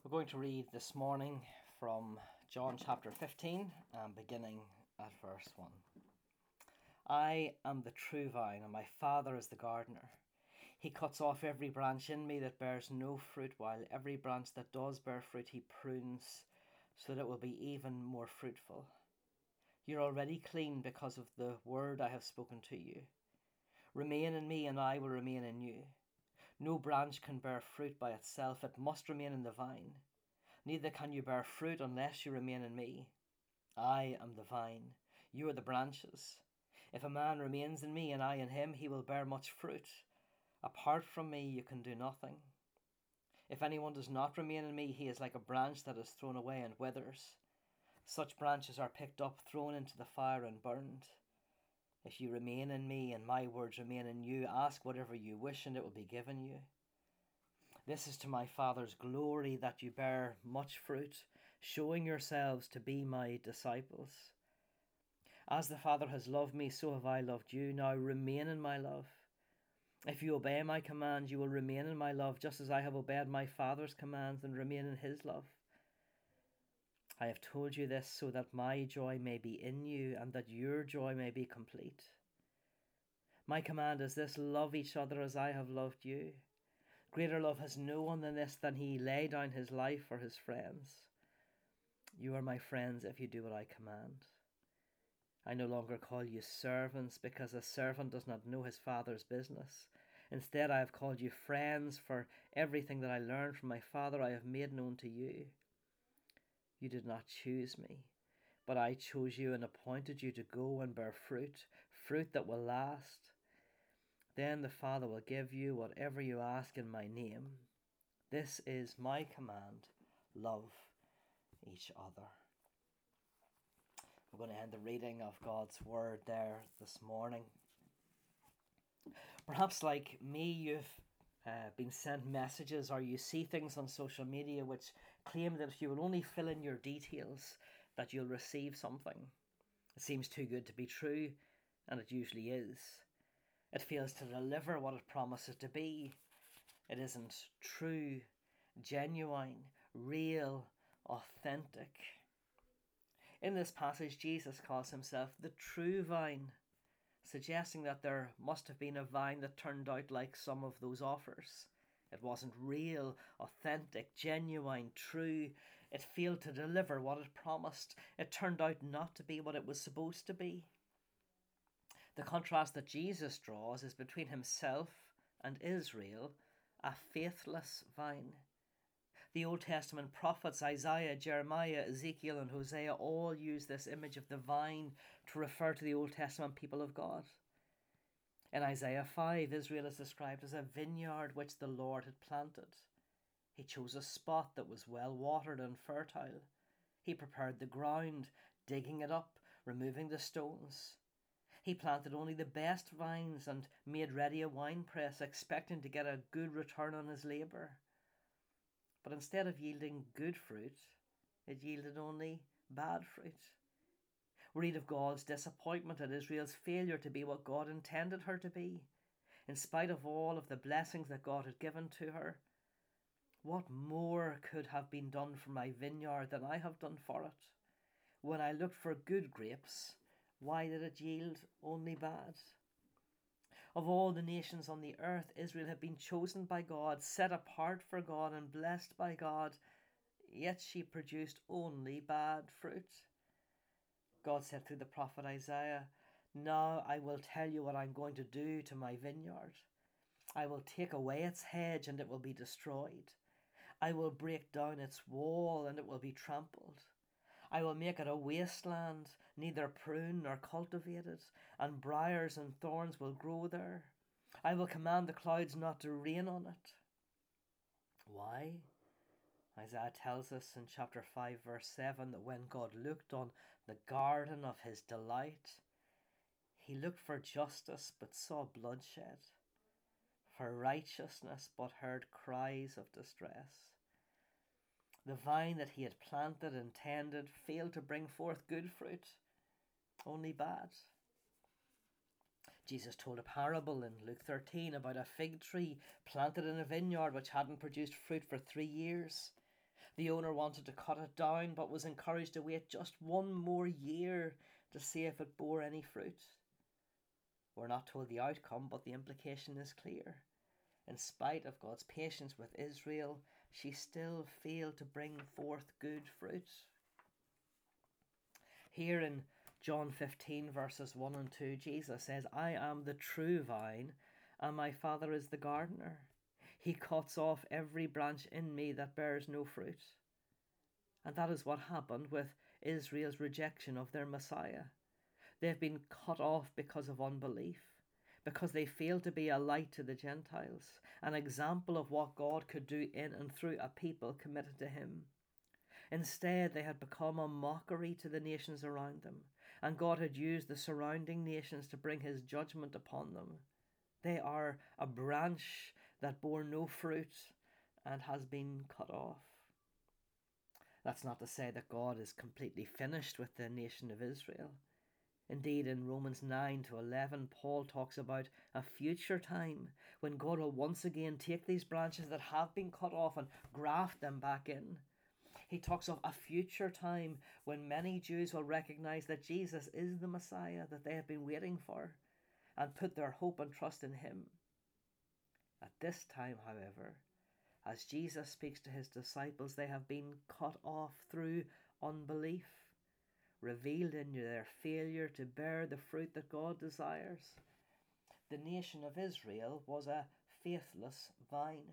We're going to read this morning from John chapter 15, beginning at verse 1. I am the true vine, and my Father is the gardener. He cuts off every branch in me that bears no fruit, while every branch that does bear fruit he prunes, so that it will be even more fruitful. You're already clean because of the word I have spoken to you. Remain in me, and I will remain in you. No branch can bear fruit by itself, it must remain in the vine. Neither can you bear fruit unless you remain in me. I am the vine, you are the branches. If a man remains in me and I in him, he will bear much fruit. Apart from me, you can do nothing. If anyone does not remain in me, he is like a branch that is thrown away and withers. Such branches are picked up, thrown into the fire, and burned. If you remain in me and my words remain in you, ask whatever you wish and it will be given you. This is to my Father's glory that you bear much fruit, showing yourselves to be my disciples. As the Father has loved me, so have I loved you. Now remain in my love. If you obey my commands, you will remain in my love, just as I have obeyed my Father's commands and remain in his love. I have told you this so that my joy may be in you and that your joy may be complete. My command is this: love each other as I have loved you. Greater love has no one than this, than he lay down his life for his friends. You are my friends if you do what I command. I no longer call you servants, because a servant does not know his father's business. Instead, I have called you friends, for everything that I learned from my Father I have made known to you. You did not choose me, but I chose you and appointed you to go and bear fruit, fruit that will last. Then the Father will give you whatever you ask in my name. This is my command: love each other. We're going to end the reading of God's word there this morning. Perhaps like me, you've been sent messages, or you see things on social media which claim that if you will only fill in your details, that you'll receive something. It seems too good to be true, and it usually is. It fails to deliver what it promises to be. It isn't true, genuine, real, authentic. In this passage, Jesus calls himself the true vine, suggesting that there must have been a vine that turned out like some of those offers. It wasn't real, authentic, genuine, true. It failed to deliver what it promised. It turned out not to be what it was supposed to be. The contrast that Jesus draws is between himself and Israel, a faithless vine. The Old Testament prophets Isaiah, Jeremiah, Ezekiel, and Hosea all use this image of the vine to refer to the Old Testament people of God. In Isaiah 5, Israel is described as a vineyard which the Lord had planted. He chose a spot that was well watered and fertile. He prepared the ground, digging it up, removing the stones. He planted only the best vines and made ready a winepress, expecting to get a good return on his labour. But instead of yielding good fruit, it yielded only bad fruit. We read of God's disappointment at Israel's failure to be what God intended her to be. In spite of all of the blessings that God had given to her, what more could have been done for my vineyard than I have done for it? When I looked for good grapes, why did it yield only bad? Of all the nations on the earth, Israel had been chosen by God, set apart for God, and blessed by God, yet she produced only bad fruit. God said through the prophet Isaiah, "Now I will tell you what I'm going to do to my vineyard. I will take away its hedge and it will be destroyed. I will break down its wall and it will be trampled. I will make it a wasteland, neither pruned nor cultivated, and briars and thorns will grow there. I will command the clouds not to rain on it." Why? Isaiah tells us in chapter 5 verse 7 that when God looked on the garden of his delight, he looked for justice but saw bloodshed, for righteousness but heard cries of distress. The vine that he had planted and tended failed to bring forth good fruit, only bad. Jesus told a parable in Luke 13 about a fig tree planted in a vineyard which hadn't produced fruit for 3 years. The owner wanted to cut it down, but was encouraged to wait just one more year to see if it bore any fruit. We're not told the outcome, but the implication is clear. In spite of God's patience with Israel, she still failed to bring forth good fruit. Here in John 15 verses 1 and 2, Jesus says, I am the true vine, and my Father is the gardener. He cuts off every branch in me that bears no fruit. And that is what happened with Israel's rejection of their Messiah. They've been cut off because of unbelief, because they failed to be a light to the Gentiles, an example of what God could do in and through a people committed to him. Instead, they had become a mockery to the nations around them, and God had used the surrounding nations to bring his judgment upon them. They are a branch that bore no fruit and has been cut off. That's not to say that God is completely finished with the nation of Israel. Indeed, in Romans 9 to 11, Paul talks about a future time when God will once again take these branches that have been cut off and graft them back in. He talks of a future time when many Jews will recognize that Jesus is the Messiah that they have been waiting for and put their hope and trust in him. At this time, however, as Jesus speaks to his disciples, they have been cut off through unbelief, revealed in their failure to bear the fruit that God desires. The nation of Israel was a faithless vine.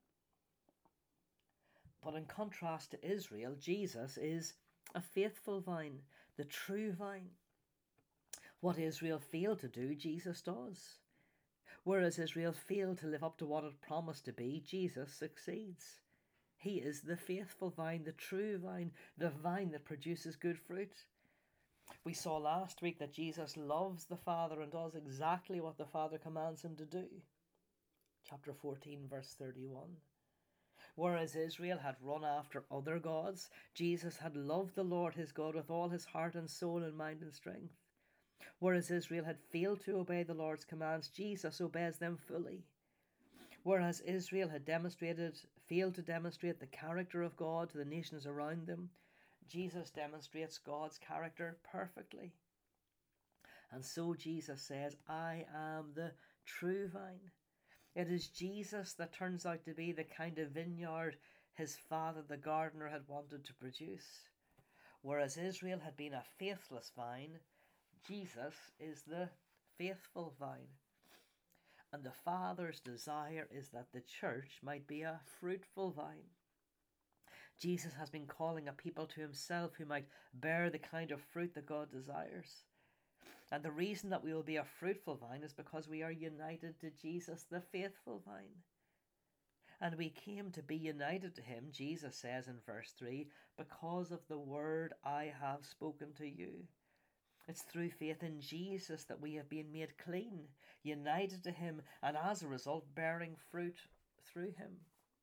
But in contrast to Israel, Jesus is a faithful vine, the true vine. What Israel failed to do, Jesus does. Whereas Israel failed to live up to what it promised to be, Jesus succeeds. He is the faithful vine, the true vine, the vine that produces good fruit. We saw last week that Jesus loves the Father and does exactly what the Father commands him to do. Chapter 14, verse 31. Whereas Israel had run after other gods, Jesus had loved the Lord his God with all his heart and soul and mind and strength. Whereas Israel had failed to obey the Lord's commands, Jesus obeys them fully. Whereas Israel had failed to demonstrate the character of God to the nations around them, Jesus demonstrates God's character perfectly. And so Jesus says, I am the true vine. It is Jesus that turns out to be the kind of vineyard his father, the gardener, had wanted to produce. Whereas Israel had been a faithless vine, Jesus is the faithful vine. And the Father's desire is that the church might be a fruitful vine. Jesus has been calling a people to himself who might bear the kind of fruit that God desires. And the reason that we will be a fruitful vine is because we are united to Jesus, the faithful vine. And we came to be united to him, Jesus says in verse 3, because of the word I have spoken to you. It's through faith in Jesus that we have been made clean, united to him, and as a result bearing fruit through him.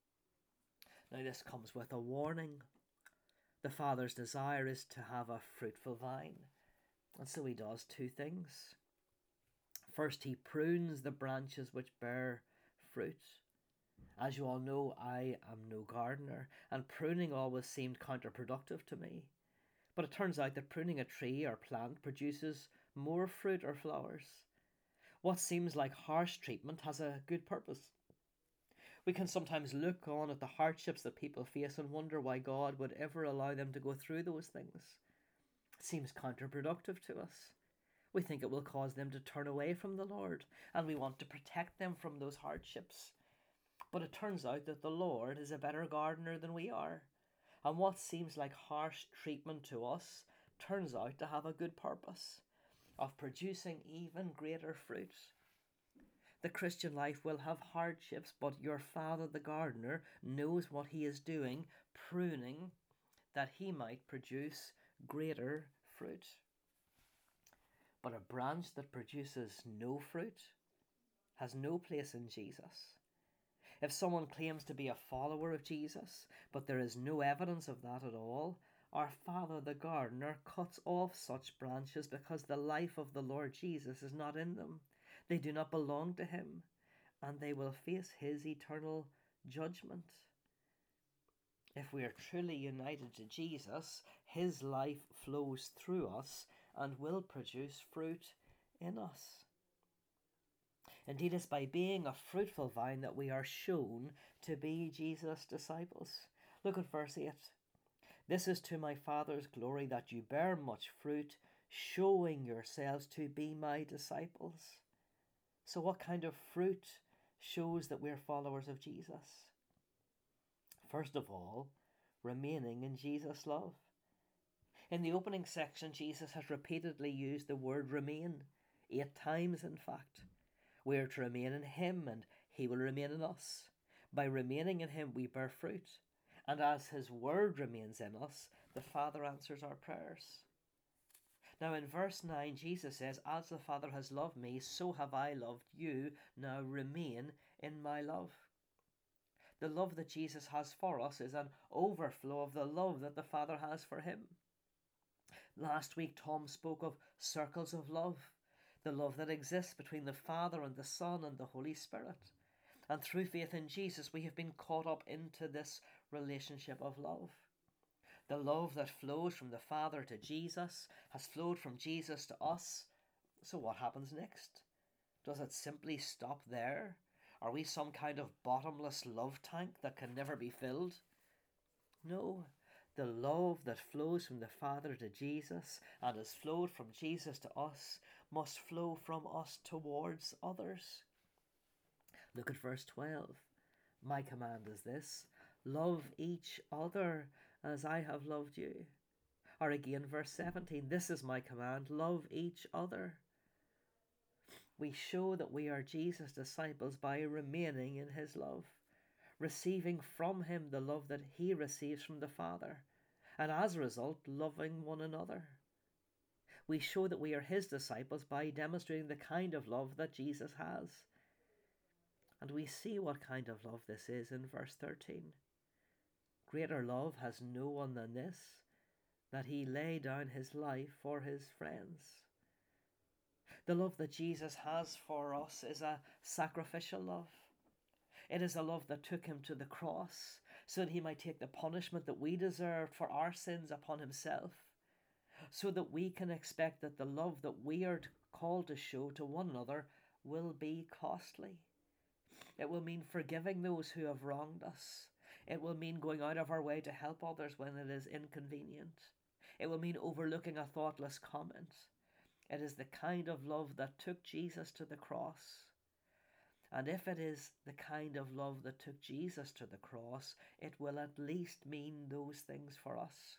Now this comes with a warning. The Father's desire is to have a fruitful vine. And so he does two things. First, he prunes the branches which bear fruit. As you all know, I am no gardener, and pruning always seemed counterproductive to me. But it turns out that pruning a tree or plant produces more fruit or flowers. What seems like harsh treatment has a good purpose. We can sometimes look on at the hardships that people face and wonder why God would ever allow them to go through those things. It seems counterproductive to us. We think it will cause them to turn away from the Lord, and we want to protect them from those hardships. But it turns out that the Lord is a better gardener than we are. And what seems like harsh treatment to us turns out to have a good purpose of producing even greater fruit. The Christian life will have hardships, but your Father, the gardener, knows what he is doing, pruning, that he might produce greater fruit. But a branch that produces no fruit has no place in Jesus. If someone claims to be a follower of Jesus, but there is no evidence of that at all, our Father the gardener cuts off such branches because the life of the Lord Jesus is not in them. They do not belong to him, and they will face his eternal judgment. If we are truly united to Jesus, his life flows through us and will produce fruit in us. Indeed, it's by being a fruitful vine that we are shown to be Jesus' disciples. Look at verse 8. This is to my Father's glory that you bear much fruit, showing yourselves to be my disciples. So what kind of fruit shows that we're followers of Jesus? First of all, remaining in Jesus' love. In the opening section, Jesus has repeatedly used the word remain, 8 times in fact. We are to remain in him and he will remain in us. By remaining in him we bear fruit. And as his word remains in us, the Father answers our prayers. Now in verse 9, Jesus says, as the Father has loved me, so have I loved you. Now remain in my love. The love that Jesus has for us is an overflow of the love that the Father has for him. Last week, Tom spoke of circles of love, the love that exists between the Father and the Son and the Holy Spirit. And through faith in Jesus, we have been caught up into this relationship of love. The love that flows from the Father to Jesus has flowed from Jesus to us. So what happens next? Does it simply stop there? Are we some kind of bottomless love tank that can never be filled? No. The love that flows from the Father to Jesus and has flowed from Jesus to us must flow from us towards others. Look at verse 12. My command is this: love each other as I have loved you. Or again, verse 17. This is my command: love each other. We show that we are Jesus' disciples by remaining in his love, receiving from him the love that he receives from the Father, and as a result, loving one another. We show that we are his disciples by demonstrating the kind of love that Jesus has. And we see what kind of love this is in verse 13. Greater love has no one than this, that he lay down his life for his friends. The love that Jesus has for us is a sacrificial love. It is a love that took him to the cross so that he might take the punishment that we deserved for our sins upon himself, so that we can expect that the love that we are called to show to one another will be costly. It will mean forgiving those who have wronged us. It will mean going out of our way to help others when it is inconvenient. It will mean overlooking a thoughtless comment. It is the kind of love that took Jesus to the cross. And if it is the kind of love that took Jesus to the cross, it will at least mean those things for us.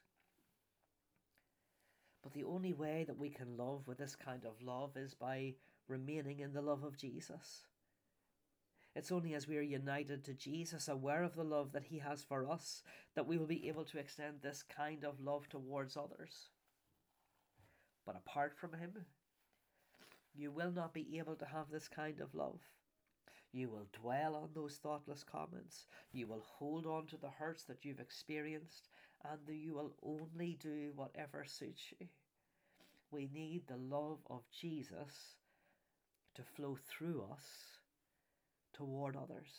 But the only way that we can love with this kind of love is by remaining in the love of Jesus. It's only as we are united to Jesus, aware of the love that he has for us, that we will be able to extend this kind of love towards others. But apart from him, you will not be able to have this kind of love. You will dwell on those thoughtless comments. You will hold on to the hurts that you've experienced, and you will only do whatever suits you. We need the love of Jesus to flow through us toward others.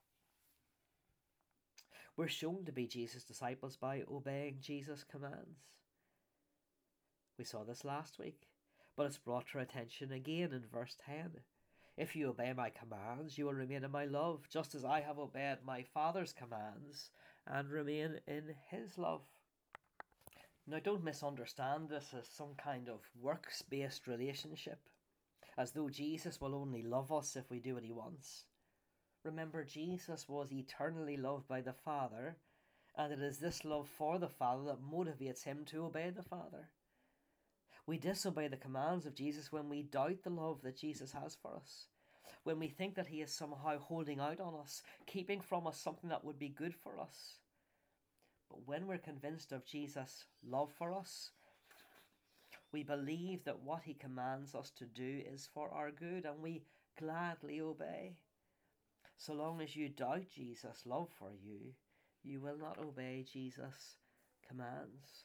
We're shown to be Jesus' disciples by obeying Jesus' commands. We saw this last week, but it's brought to our attention again in verse 10. If you obey my commands, you will remain in my love, just as I have obeyed my Father's commands and remain in his love. Now, don't misunderstand this as some kind of works-based relationship, as though Jesus will only love us if we do what he wants. Remember, Jesus was eternally loved by the Father, and it is this love for the Father that motivates him to obey the Father. We disobey the commands of Jesus when we doubt the love that Jesus has for us, when we think that he is somehow holding out on us, keeping from us something that would be good for us. But when we're convinced of Jesus' love for us, we believe that what he commands us to do is for our good, and we gladly obey. So long as you doubt Jesus' love for you, you will not obey Jesus' commands.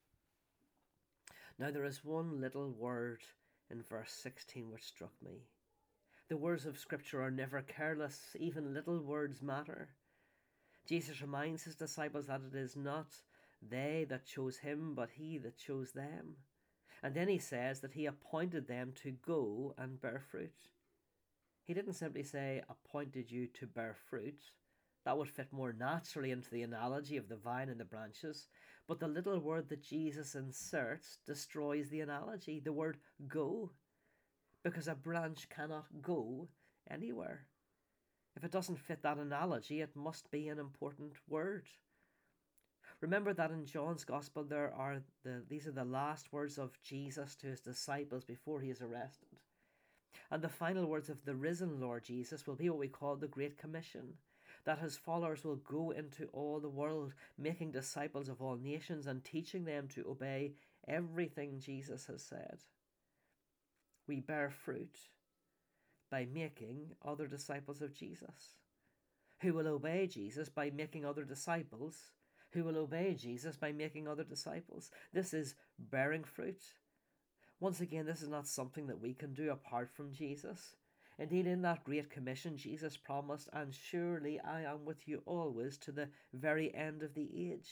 Now there is one little word in verse 16 which struck me. The words of Scripture are never careless. Even little words matter. Jesus reminds his disciples that it is not they that chose him, but he that chose them. And then he says that he appointed them to go and bear fruit. He didn't simply say, appointed you to bear fruit. That would fit more naturally into the analogy of the vine and the branches. But the little word that Jesus inserts destroys the analogy, the word go. Because a branch cannot go anywhere. If it doesn't fit that analogy, it must be an important word. Remember that in John's Gospel, these are the last words of Jesus to his disciples before he is arrested. And the final words of the risen Lord Jesus will be what we call the Great Commission, that his followers will go into all the world, making disciples of all nations and teaching them to obey everything Jesus has said. We bear fruit by making other disciples of Jesus, who will obey Jesus by making other disciples, who will obey Jesus by making other disciples. This is bearing fruit. Once again, this is not something that we can do apart from Jesus. Indeed, in that Great Commission, Jesus promised, and surely I am with you always to the very end of the age.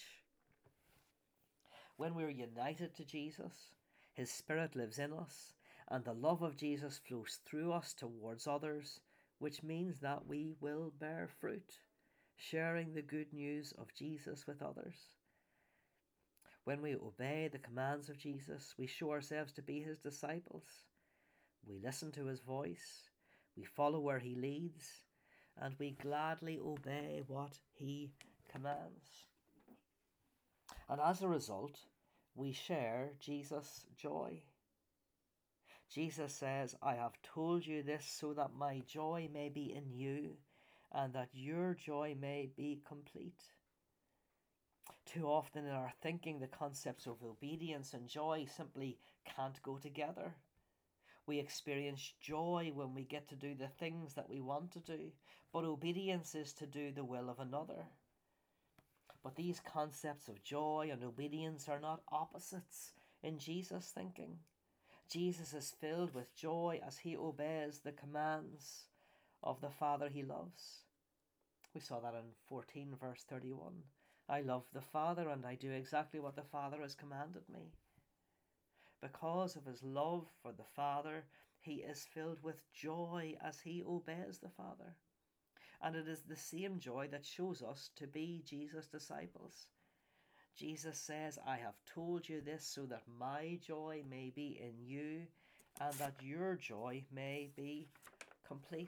When we're united to Jesus, his Spirit lives in us, and the love of Jesus flows through us towards others, which means that we will bear fruit, sharing the good news of Jesus with others. When we obey the commands of Jesus, we show ourselves to be his disciples. We listen to his voice, we follow where he leads, and we gladly obey what he commands. And as a result, we share Jesus' joy. Jesus says, I have told you this so that my joy may be in you and that your joy may be complete. Too often in our thinking, the concepts of obedience and joy simply can't go together. We experience joy when we get to do the things that we want to do, but obedience is to do the will of another. But these concepts of joy and obedience are not opposites in Jesus' thinking. Jesus is filled with joy as he obeys the commands of the Father he loves. We saw that in 14 verse 31. I love the Father and I do exactly what the Father has commanded me. Because of his love for the Father, he is filled with joy as he obeys the Father. And it is the same joy that shows us to be Jesus' disciples. Jesus says, I have told you this so that my joy may be in you and that your joy may be complete.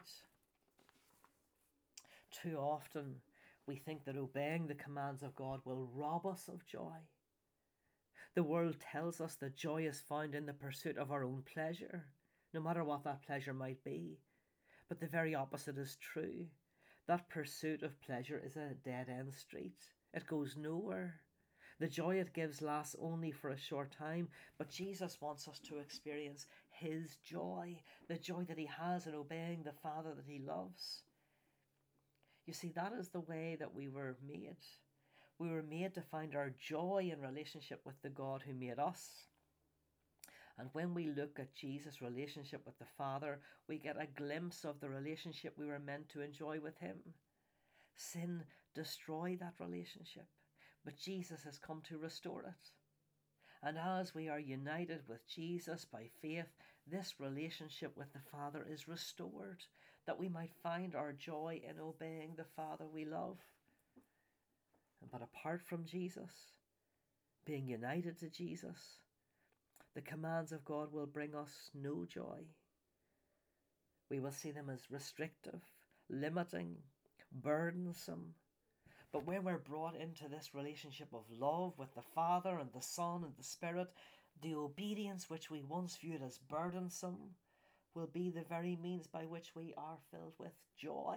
Too often we think that obeying the commands of God will rob us of joy. The world tells us that joy is found in the pursuit of our own pleasure, no matter what that pleasure might be. But the very opposite is true. That pursuit of pleasure is a dead-end street. It goes nowhere. The joy it gives lasts only for a short time, but Jesus wants us to experience his joy, the joy that he has in obeying the Father that he loves. You see, that is the way that we were made. We were made to find our joy in relationship with the God who made us. And when we look at Jesus' relationship with the Father, we get a glimpse of the relationship we were meant to enjoy with him. Sin destroyed that relationship, but Jesus has come to restore it. And as we are united with Jesus by faith, this relationship with the Father is restored, that we might find our joy in obeying the Father we love. But apart from Jesus, being united to Jesus, the commands of God will bring us no joy. We will see them as restrictive, limiting, burdensome. But when we're brought into this relationship of love with the Father and the Son and the Spirit, the obedience which we once viewed as burdensome will be the very means by which we are filled with joy.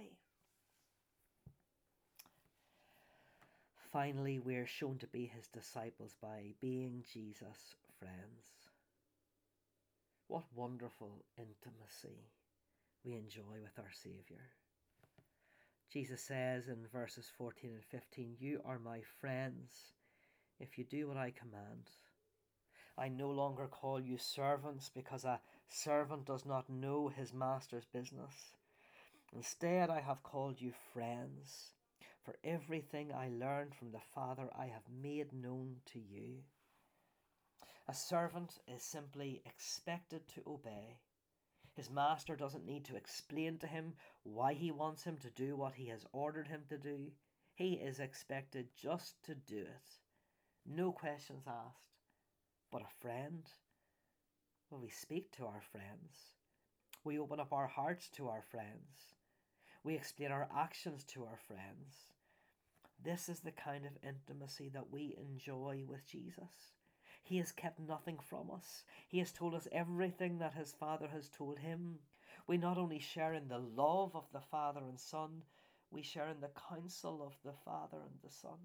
Finally, we are shown to be his disciples by being Jesus' friends. What wonderful intimacy we enjoy with our Saviour. Jesus says in verses 14 and 15, you are my friends if you do what I command. I no longer call you servants because a servant does not know his master's business. Instead, I have called you friends. For everything I learned from the Father I have made known to you. A servant is simply expected to obey. His master doesn't need to explain to him why he wants him to do what he has ordered him to do. He is expected just to do it. No questions asked. But a friend? Well, we speak to our friends. We open up our hearts to our friends. We explain our actions to our friends. This is the kind of intimacy that we enjoy with Jesus. He has kept nothing from us. He has told us everything that his Father has told him. We not only share in the love of the Father and Son, we share in the counsel of the Father and the Son.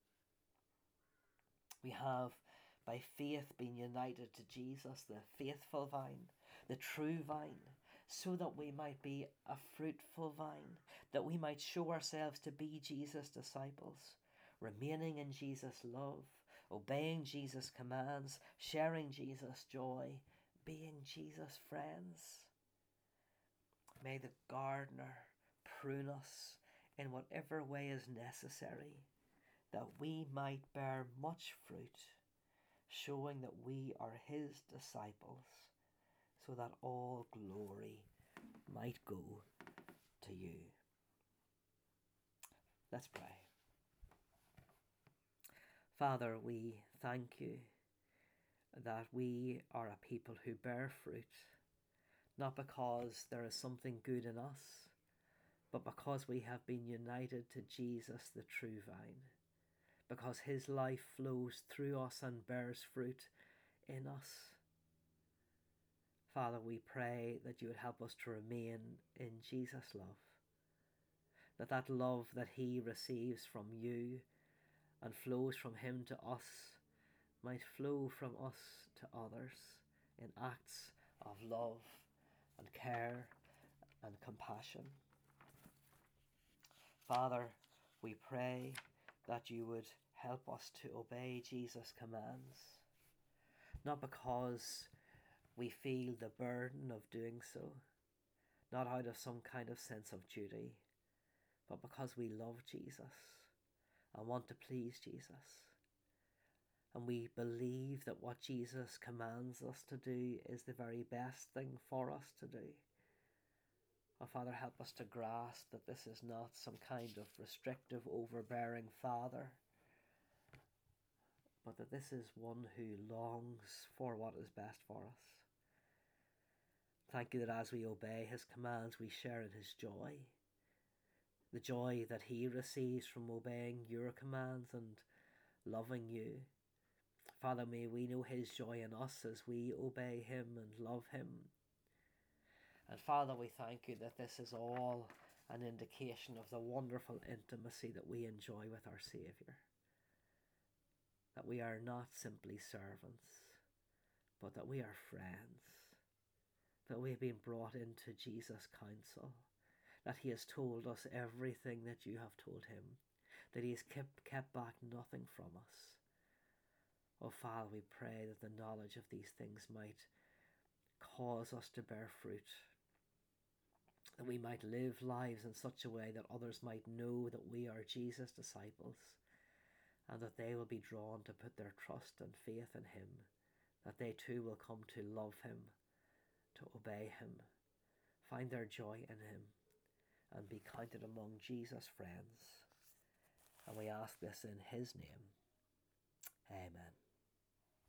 We have, by faith, been united to Jesus, the faithful vine, the true vine, so that we might be a fruitful vine, that we might show ourselves to be Jesus' disciples, remaining in Jesus' love, obeying Jesus' commands, sharing Jesus' joy, being Jesus' friends. May the gardener prune us in whatever way is necessary, that we might bear much fruit, showing that we are his disciples, so that all glory might go to you. Let's pray. Father, we thank you that we are a people who bear fruit, not because there is something good in us, but because we have been united to Jesus, the true vine, because his life flows through us and bears fruit in us. Father, we pray that you would help us to remain in Jesus' love, that love that he receives from you and flows from him to us might flow from us to others in acts of love and care and compassion. Father, we pray that you would help us to obey Jesus' commands, not because we feel the burden of doing so, not out of some kind of sense of duty, but because we love Jesus and want to please Jesus. And we believe that what Jesus commands us to do is the very best thing for us to do. Oh, Father, help us to grasp that this is not some kind of restrictive, overbearing Father, but that this is one who longs for what is best for us. Thank you that as we obey his commands, we share in his joy, the joy that he receives from obeying your commands and loving you. Father, may we know his joy in us as we obey him and love him. And Father, we thank you that this is all an indication of the wonderful intimacy that we enjoy with our Saviour. That we are not simply servants, but that we are friends. That we have been brought into Jesus' counsel. That he has told us everything that you have told him. That he has kept back nothing from us. Oh, Father, we pray that the knowledge of these things might cause us to bear fruit, that we might live lives in such a way that others might know that we are Jesus' disciples, and that they will be drawn to put their trust and faith in him, that they too will come to love him, to obey him, find their joy in him, and be counted among Jesus' friends. And we ask this in his name.